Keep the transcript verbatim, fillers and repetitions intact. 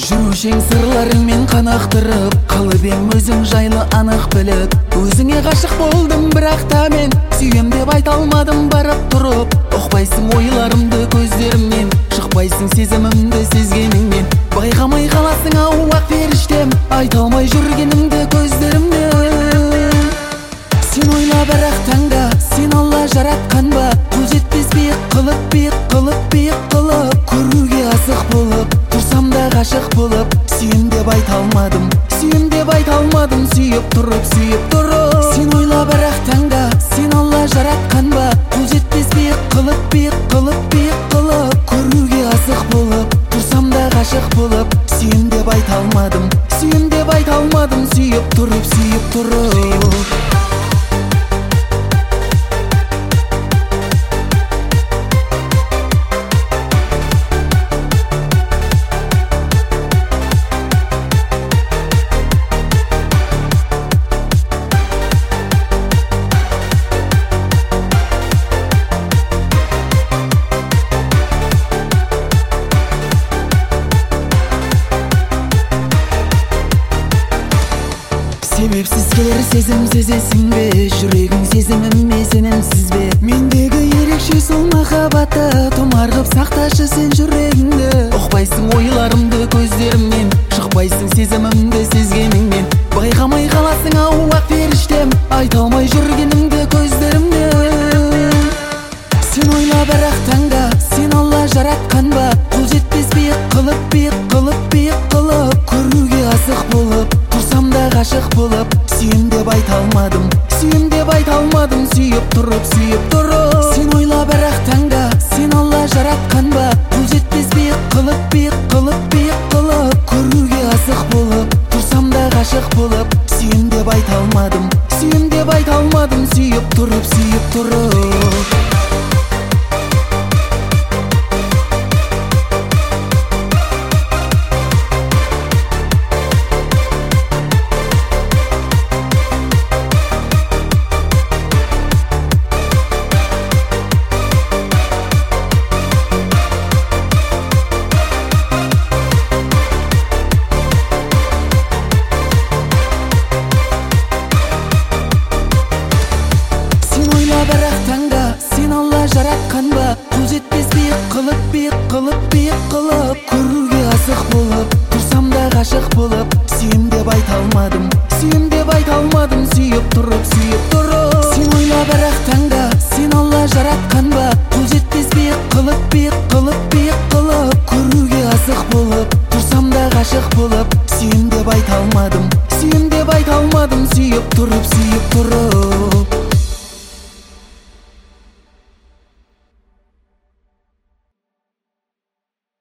жүрушең сырларыңмен қанақтырып, қалып ең өзің жайлы анық біліп. Өзіңе ғашық болдым, бірақ та мен сүйем деп айта алмадым барып тұрып. Ұқпайсың ойларымды көздерімнен, шықпайсың сезімімді сезгеніңнен. Байқамай қаласың ау ақ періштем, айта алмай жүргенімді көздерімнен. Сен ойла бірақ таңда, сен Алла жаратқан ба? Қол жетпес биік қылып, биік қылып, биік қылып, көруге асық болып, тұрсам да ғашық болып. Сүйем деп айта алмадым, сүйем деп айта алмадым, сүйіп тұрып, сүйіп тұрып. Сен ойла бірақ таңда, сен Алла жаратқан ба? Қол жетпес биік қылып, биік қылып, биік қылып, көруге асық болып, тұрсам да ғашық болып. Сүйем деп айта алмадым, сүйем деп айта алмадым, сүйіп тұрып, сүйіп тұрып. Себепсіз келер сезім сезесің бе? Жүрегің сезіміме сенімсіз бе? Мендегі ерекше сол махаббатты тұмар қып сақташы сен жүрегіңді. Ұқпайсың ойларымды көздерімнен, шықпайсың сезімімді сезгеніңнен. Байқамай қаласың ау ақ періштем, айта алмай жүргенімді көздерімнен. Сен ойла бірақ таңда, сен Алла жаратқан ба? Қол жетпес биік қылып, биік қылып, биік қылып, көруге асық болып, тұрсам да ғашық болып. Сүйем деп айта алмадым, сүйем деп айта алмадым, сүйіп тұрып, сүйіп тұрып. Сен ойла бірақ таңда, сен Алла жаратқан ба? Қол жетпес биік қылып, биік қылып, биік қылып, көруге асық болып, тұрсам да ғашық болып. Сүйем деп айта алмадым, сүйем деп айта алмадым, сүйіп тұрып, сүйіп тұрып. Бірақ таңда, сен Алла жаратқан ба? Қол жетпес биік қылып, биік қылып, биік қылып, көруге асық болып, тұрсам да ғашық болып. Сүйем деп айта алмадым, сүйем деп айта алмадым, сүйіп тұрып, сүйіп тұрып. Сен ойла бірақ таңда, сен Алла жаратқан ба? Қол жетпес биік қылып, биік қылып, биік қылып, көруге асық болып, тұрсам да ғашық болып. Сүйем деп айта алмадым, сүйем деп айта алмадым, сүйіп тұрып, сүйіп тұрып.